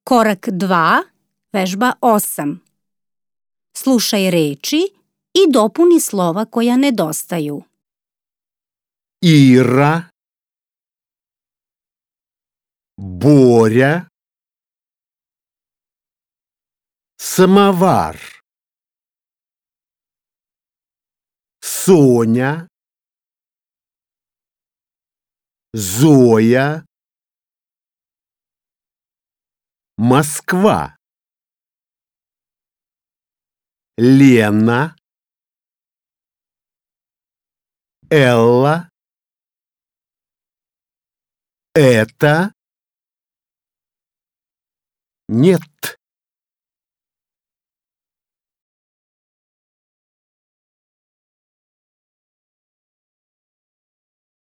Korak 2, vežba 8. Slušaj reči i dopuni slova koja nedostaju. Ира, Боря, самовар, Соня, Зоя, Москва, Лена, Элла, это, нет.